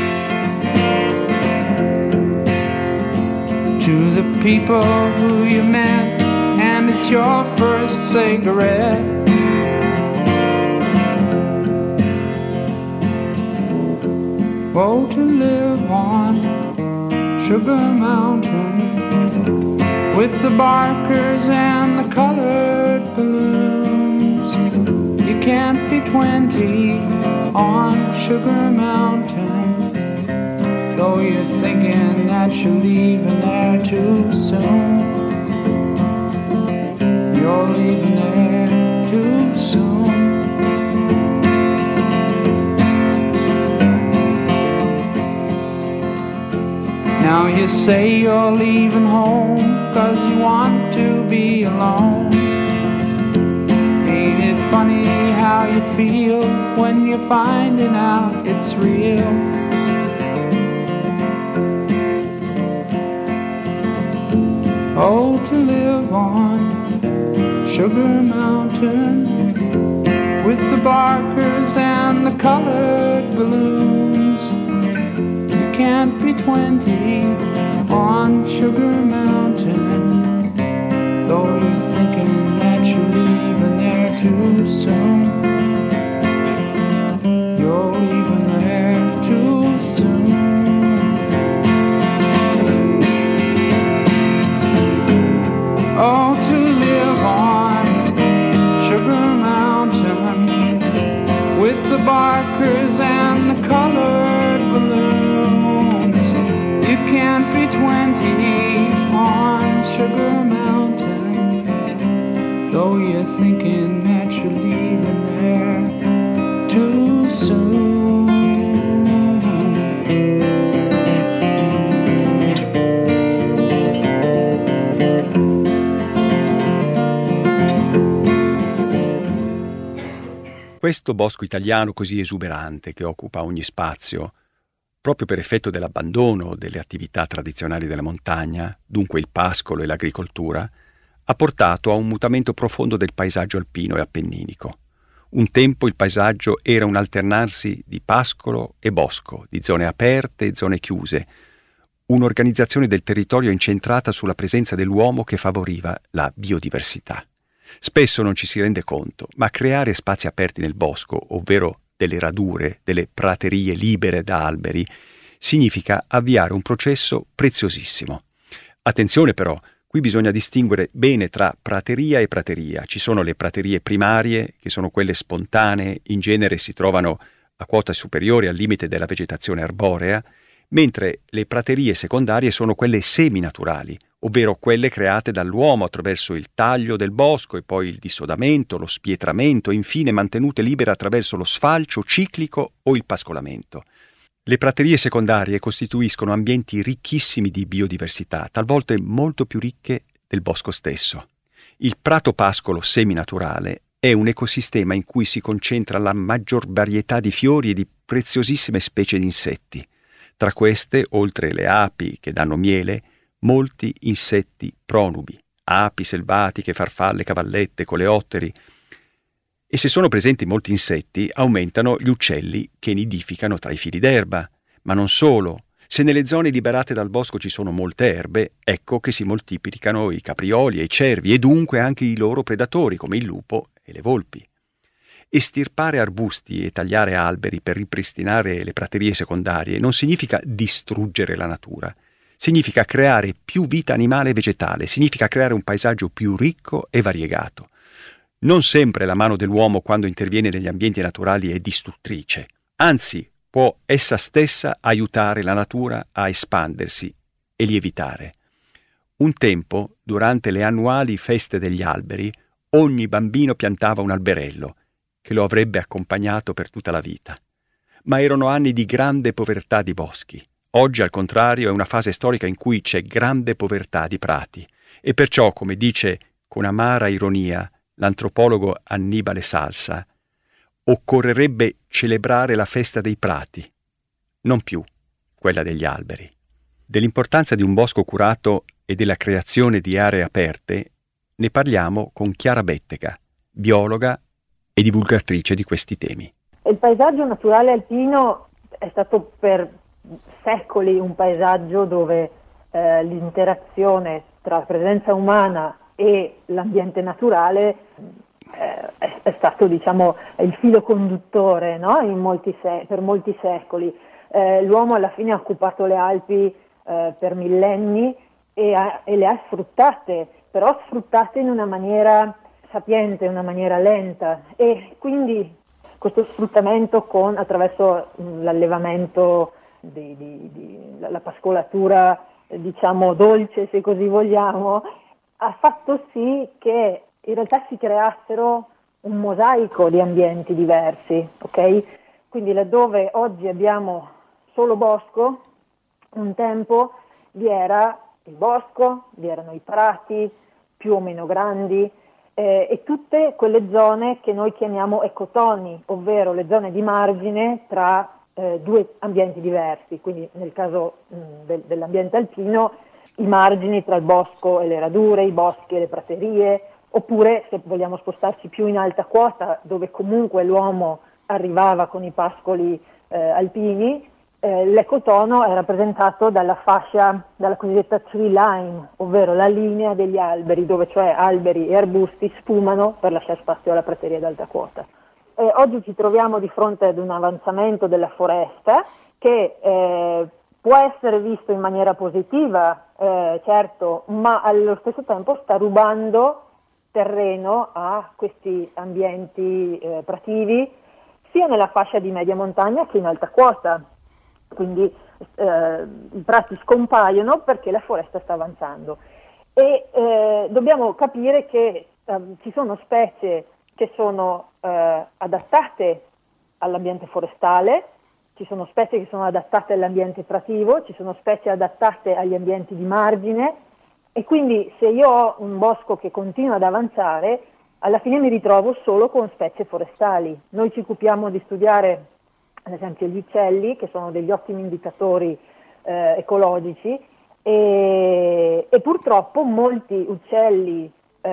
to the people who you met, and it's your first cigarette. Oh, to live on Sugar Mountain with the barkers and the colored balloons. You can't be 20 on Sugar Mountain, though you're thinking that you're leaving there too soon. You're leaving there too soon. Now you say you're leaving home 'cause you want to be alone. Ain't it funny how you feel when you're finding out it's real? Oh, to live on Sugar Mountain with the barkers and the colored balloons. You can't be 20 on Sugar Mountain, though you're thinking that you're leaving there too soon. You're leaving there too soon. Oh, to live on Sugar Mountain with the barkers and the colored balloons. You can't be 20 on Sugar Mountain, though you're thinking that you're leaving there too soon. Questo bosco italiano così esuberante che occupa ogni spazio, proprio per effetto dell'abbandono delle attività tradizionali della montagna, dunque il pascolo e l'agricoltura, ha portato a un mutamento profondo del paesaggio alpino e appenninico. Un tempo il paesaggio era un alternarsi di pascolo e bosco, di zone aperte e zone chiuse, un'organizzazione del territorio incentrata sulla presenza dell'uomo che favoriva la biodiversità. Spesso non ci si rende conto, ma creare spazi aperti nel bosco, ovvero delle radure, delle praterie libere da alberi, significa avviare un processo preziosissimo. Attenzione però, qui bisogna distinguere bene tra prateria e prateria. Ci sono le praterie primarie, che sono quelle spontanee, in genere si trovano a quota superiore al limite della vegetazione arborea, mentre le praterie secondarie sono quelle seminaturali, ovvero quelle create dall'uomo attraverso il taglio del bosco e poi il dissodamento, lo spietramento e infine mantenute libere attraverso lo sfalcio ciclico o il pascolamento. Le praterie secondarie costituiscono ambienti ricchissimi di biodiversità, talvolta molto più ricche del bosco stesso. Il prato pascolo seminaturale è un ecosistema in cui si concentra la maggior varietà di fiori e di preziosissime specie di insetti. Tra queste, oltre le api che danno miele, molti insetti pronubi, api selvatiche, farfalle, cavallette, coleotteri. E se sono presenti molti insetti, aumentano gli uccelli che nidificano tra i fili d'erba. Ma non solo. Se nelle zone liberate dal bosco ci sono molte erbe, ecco che si moltiplicano i caprioli e i cervi e dunque anche i loro predatori come il lupo e le volpi. Estirpare arbusti e tagliare alberi per ripristinare le praterie secondarie non significa distruggere la natura. Significa creare più vita animale e vegetale, significa creare un paesaggio più ricco e variegato. Non sempre la mano dell'uomo quando interviene negli ambienti naturali è distruttrice, anzi può essa stessa aiutare la natura a espandersi e lievitare. Un tempo, durante le annuali feste degli alberi, ogni bambino piantava un alberello, che lo avrebbe accompagnato per tutta la vita. Ma erano anni di grande povertà di boschi. Oggi, al contrario, è una fase storica in cui c'è grande povertà di prati. E perciò, come dice con amara ironia l'antropologo Annibale Salsa, occorrerebbe celebrare la festa dei prati, non più quella degli alberi. Dell'importanza di un bosco curato e della creazione di aree aperte ne parliamo con Chiara Bettega, biologa e divulgatrice di questi temi. Il paesaggio naturale alpino è stato per secoli un paesaggio dove l'interazione tra la presenza umana e l'ambiente naturale è stato, diciamo, il filo conduttore, no? Per molti secoli. L'uomo alla fine ha occupato le Alpi per millenni e le ha sfruttate, però sfruttate in una maniera sapiente, in una maniera lenta, e quindi questo sfruttamento attraverso l'allevamento, la pascolatura, diciamo, dolce, se così vogliamo, ha fatto sì che in realtà si creassero un mosaico di ambienti diversi, ok? Quindi laddove oggi abbiamo solo bosco, un tempo vi era il bosco, vi erano i prati più o meno grandi, e tutte quelle zone che noi chiamiamo ecotoni, ovvero le zone di margine tra due ambienti diversi. Quindi nel caso dell'ambiente alpino, i margini tra il bosco e le radure, i boschi e le praterie, oppure se vogliamo spostarci più in alta quota, dove comunque l'uomo arrivava con i pascoli alpini, l'ecotono è rappresentato dalla cosiddetta tree line, ovvero la linea degli alberi, dove cioè alberi e arbusti sfumano per lasciare spazio alla prateria ad alta quota. Oggi ci troviamo di fronte ad un avanzamento della foresta che può essere visto in maniera positiva, certo, ma allo stesso tempo sta rubando terreno a questi ambienti prativi, sia nella fascia di media montagna che in alta quota. Quindi i prati scompaiono perché la foresta sta avanzando, e dobbiamo capire che ci sono specie che sono adattate all'ambiente forestale, ci sono specie che sono adattate all'ambiente prativo, ci sono specie adattate agli ambienti di margine, e quindi se io ho un bosco che continua ad avanzare, alla fine mi ritrovo solo con specie forestali. Noi ci occupiamo di studiare ad esempio gli uccelli, che sono degli ottimi indicatori ecologici, e purtroppo molti uccelli,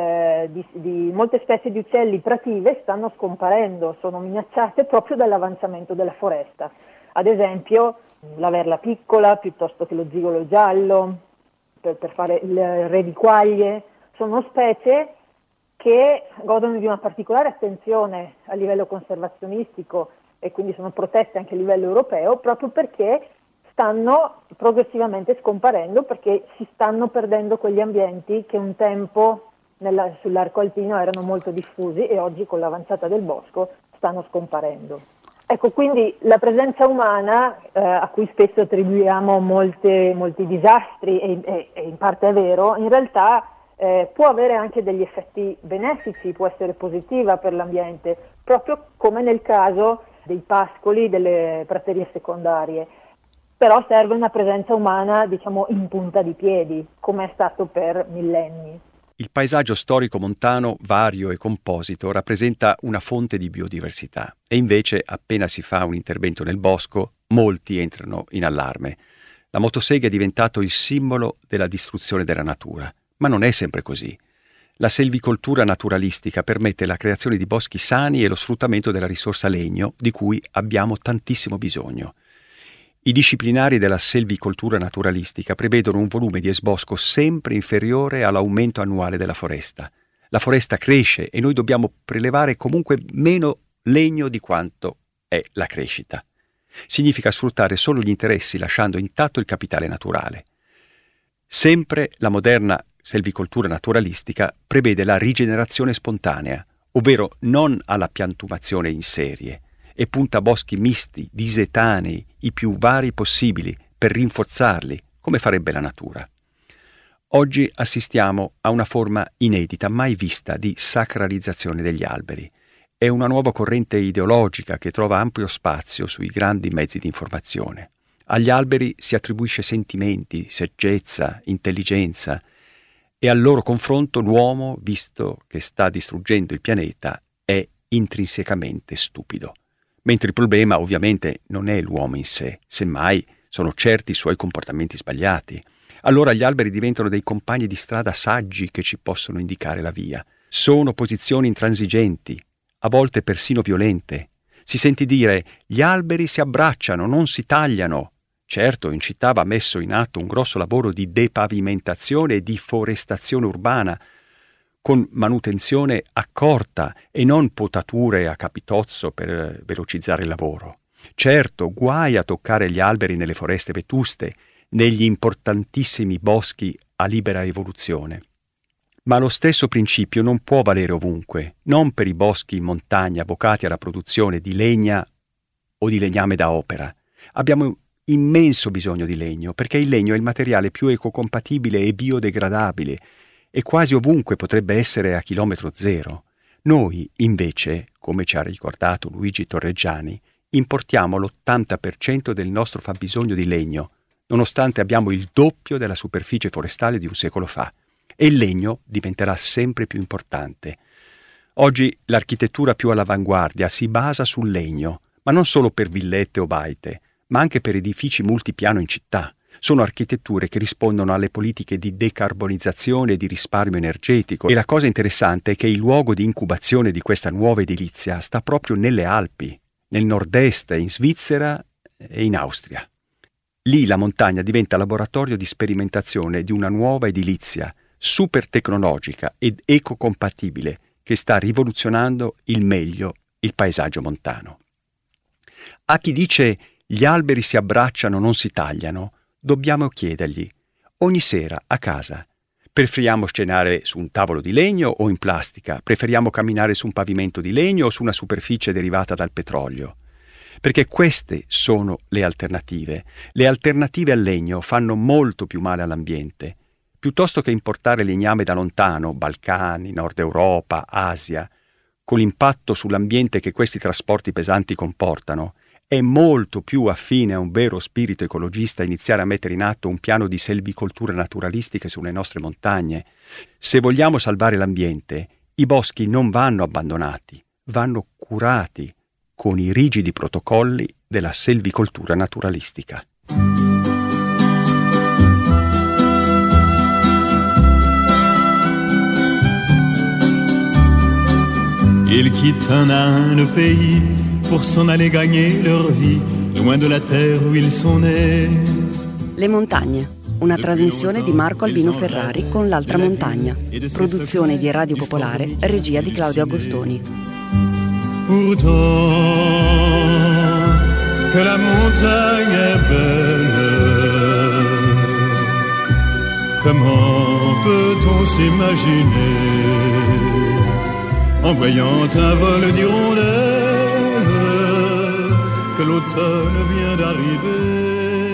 molte specie di uccelli prative stanno scomparendo, sono minacciate proprio dall'avanzamento della foresta. Ad esempio l'averla piccola, piuttosto che lo zigolo giallo, per fare il re di quaglie, sono specie che godono di una particolare attenzione a livello conservazionistico e quindi sono protette anche a livello europeo, proprio perché stanno progressivamente scomparendo, perché si stanno perdendo quegli ambienti che un tempo sull'arco alpino erano molto diffusi e oggi con l'avanzata del bosco stanno scomparendo. Ecco, quindi la presenza umana, a cui spesso attribuiamo molti disastri, e in parte è vero, in realtà può avere anche degli effetti benefici, può essere positiva per l'ambiente, proprio come nel caso dei pascoli, delle praterie secondarie. Però serve una presenza umana, diciamo, in punta di piedi, come è stato per millenni. Il paesaggio storico montano, vario e composito, rappresenta una fonte di biodiversità e invece appena si fa un intervento nel bosco, molti entrano in allarme. La motosega è diventato il simbolo della distruzione della natura, ma non è sempre così. La selvicoltura naturalistica permette la creazione di boschi sani e lo sfruttamento della risorsa legno, di cui abbiamo tantissimo bisogno. I disciplinari della selvicoltura naturalistica prevedono un volume di esbosco sempre inferiore all'aumento annuale della foresta. La foresta cresce e noi dobbiamo prelevare comunque meno legno di quanto è la crescita. Significa sfruttare solo gli interessi lasciando intatto il capitale naturale. Sempre la moderna selvicoltura naturalistica prevede la rigenerazione spontanea, ovvero non alla piantumazione in serie, e punta a boschi misti, disetanei, i più vari possibili, per rinforzarli, come farebbe la natura. Oggi assistiamo a una forma inedita, mai vista, di sacralizzazione degli alberi. È una nuova corrente ideologica che trova ampio spazio sui grandi mezzi di informazione. Agli alberi si attribuisce sentimenti, saggezza, intelligenza, e al loro confronto l'uomo, visto che sta distruggendo il pianeta, è intrinsecamente stupido. Mentre il problema ovviamente non è l'uomo in sé, semmai sono certi suoi comportamenti sbagliati. Allora gli alberi diventano dei compagni di strada saggi che ci possono indicare la via. Sono posizioni intransigenti, a volte persino violente. Si sente dire: gli alberi si abbracciano, non si tagliano. Certo, in città va messo in atto un grosso lavoro di depavimentazione e di forestazione urbana, con manutenzione accorta e non potature a capitozzo per velocizzare il lavoro. Certo, guai a toccare gli alberi nelle foreste vetuste, negli importantissimi boschi a libera evoluzione. Ma lo stesso principio non può valere ovunque, non per i boschi in montagna vocati alla produzione di legna o di legname da opera. Abbiamo immenso bisogno di legno, perché il legno è il materiale più ecocompatibile e biodegradabile, e quasi ovunque potrebbe essere a chilometro zero. Noi, invece, come ci ha ricordato Luigi Torreggiani, importiamo l'80% del nostro fabbisogno di legno, nonostante abbiamo il doppio della superficie forestale di un secolo fa. E il legno diventerà sempre più importante. Oggi l'architettura più all'avanguardia si basa sul legno, ma non solo per villette o baite, ma anche per edifici multipiano in città. Sono architetture che rispondono alle politiche di decarbonizzazione e di risparmio energetico, e la cosa interessante è che il luogo di incubazione di questa nuova edilizia sta proprio nelle Alpi, nel nord-est, in Svizzera e in Austria. Lì la montagna diventa laboratorio di sperimentazione di una nuova edilizia super tecnologica ed ecocompatibile che sta rivoluzionando il meglio il paesaggio montano. A chi dice gli alberi si abbracciano, non si tagliano, dobbiamo chiedergli: ogni sera a casa preferiamo cenare su un tavolo di legno o in plastica? Preferiamo camminare su un pavimento di legno o su una superficie derivata dal petrolio? Perché queste sono le alternative. Le alternative al legno fanno molto più male all'ambiente. Piuttosto che importare legname da lontano, Balcani, Nord Europa, Asia, con l'impatto sull'ambiente che questi trasporti pesanti comportano, è molto più affine a un vero spirito ecologista iniziare a mettere in atto un piano di selvicolture naturalistiche sulle nostre montagne. Se vogliamo salvare l'ambiente, i boschi non vanno abbandonati, vanno curati con i rigidi protocolli della selvicoltura naturalistica. Ils quittent un pays pour s'en aller gagner leur vie, loin de la terre où ils sont nés. Le montagne, una trasmissione di Marco Albino Ferrari con l'Altra Montagna, produzione di Radio Popolare, regia di Claudio Agostoni. Pourtant que la montagne est belle, comment peut-on s'imaginer en voyant un vol d'hirondelles que l'automne vient d'arriver.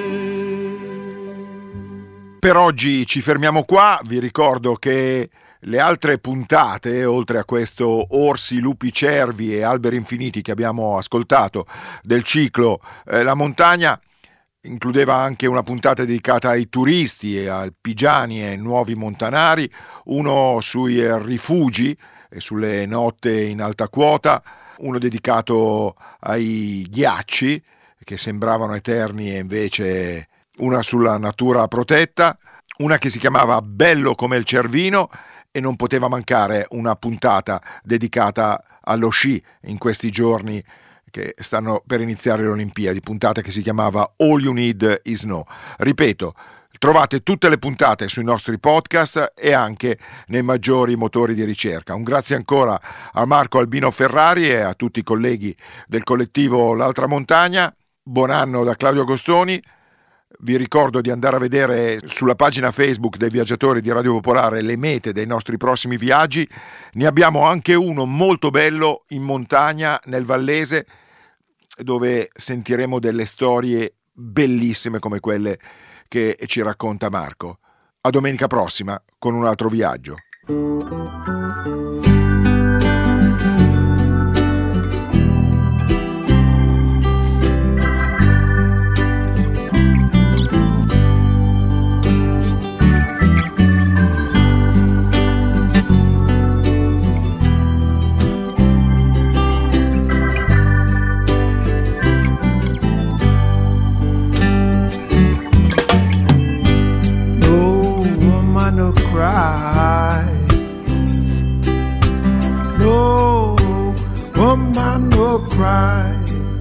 Per oggi ci fermiamo qua, vi ricordo che le altre puntate, oltre a questo Orsi, lupi, cervi e alberi infiniti che abbiamo ascoltato del ciclo La montagna, includeva anche una puntata dedicata ai turisti e alpigiani e nuovi montanari, uno sui rifugi e sulle notte in alta quota, uno dedicato ai ghiacci che sembravano eterni e invece una sulla natura protetta, una che si chiamava Bello come il Cervino, e non poteva mancare una puntata dedicata allo sci in questi giorni che stanno per iniziare le Olimpiadi, puntata che si chiamava All You Need Is Snow. Ripeto, trovate tutte le puntate sui nostri podcast e anche nei maggiori motori di ricerca. Un grazie ancora a Marco Albino Ferrari e a tutti i colleghi del collettivo L'Altra Montagna. Buon anno da Claudio Agostoni. Vi ricordo di andare a vedere sulla pagina Facebook dei viaggiatori di Radio Popolare le mete dei nostri prossimi viaggi. Ne abbiamo anche uno molto bello in montagna, nel Vallese, dove sentiremo delle storie bellissime come quelle che ci racconta Marco. A domenica prossima con un altro viaggio. No cry, no woman no cry,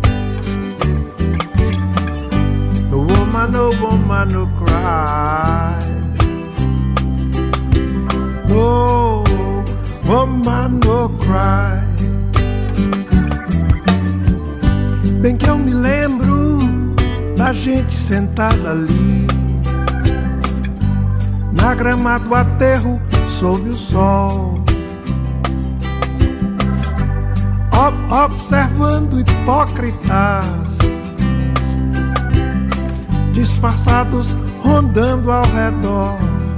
no woman no cry, no woman no cry. Bem que eu me lembro da gente sentada ali na grama do aterro, sob o sol, observando hipócritas disfarçados rondando ao redor,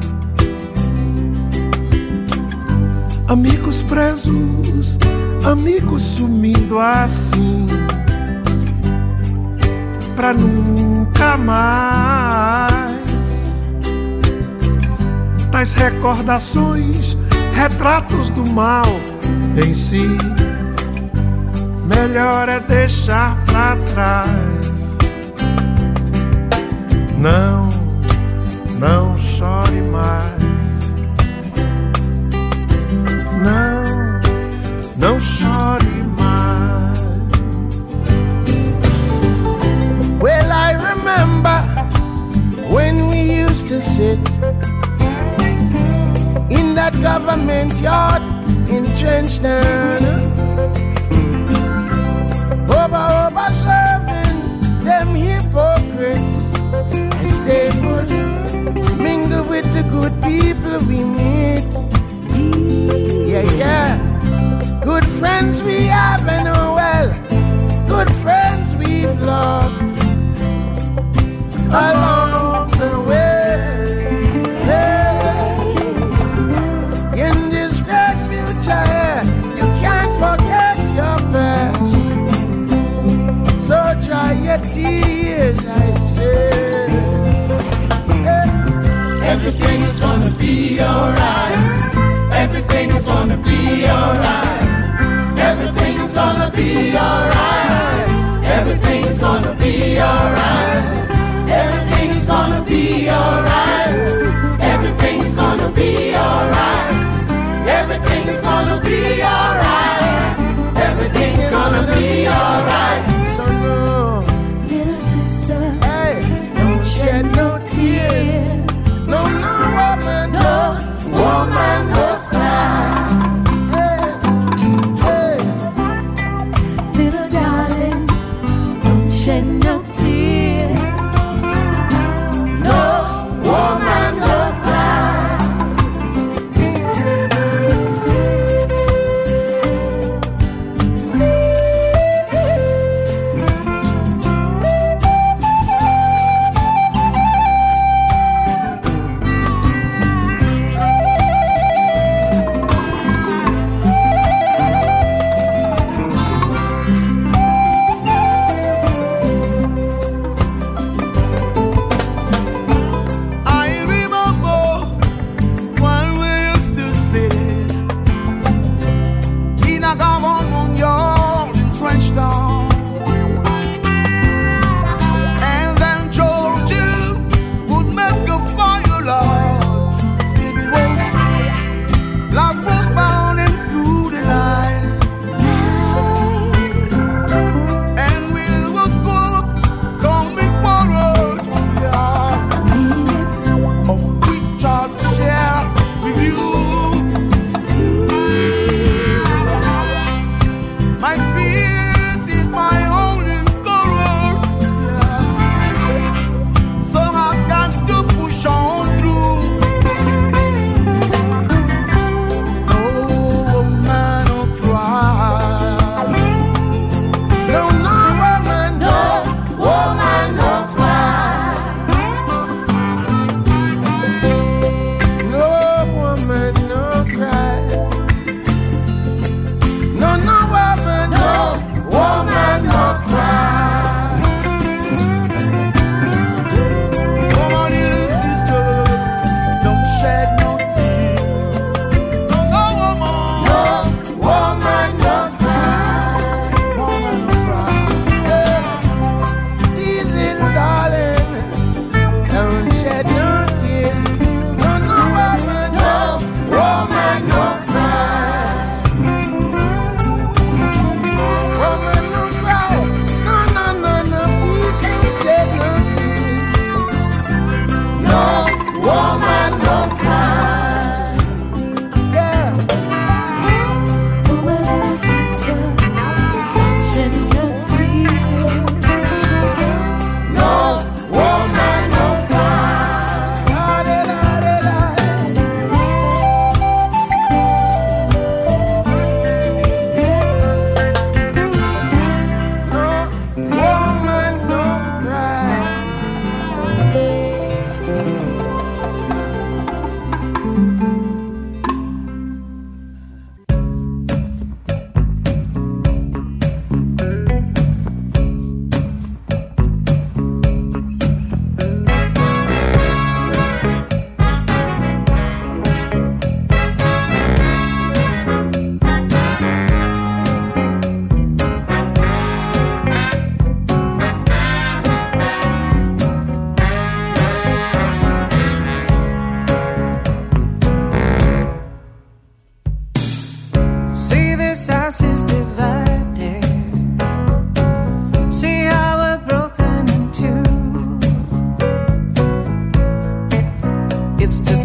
amigos presos, amigos sumindo assim, pra nunca mais. Tais recordações, retratos do mal em si, melhor é deixar pra trás. Não, não chore mais. Não, não chore mais. Well, I remember when we used to sit in that government yard in Trenchtown, over serving them hypocrites. I stay good, mingle with the good people we meet. Yeah, good friends we have and oh well, good friends we've lost along the way. You can't forget your past, so dry your tears, I say. Everything is gonna be alright. Everything is gonna be alright. Everything is gonna be alright. Everything is gonna be alright. Everything is gonna be alright. Everything is gonna be alright. Everything is gonna be alright. Everything is gonna be alright. So no, little sister, hey, don't shed no tears. No woman, no woman, no cry. Hey, little darling, don't shed no tears.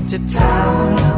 to town.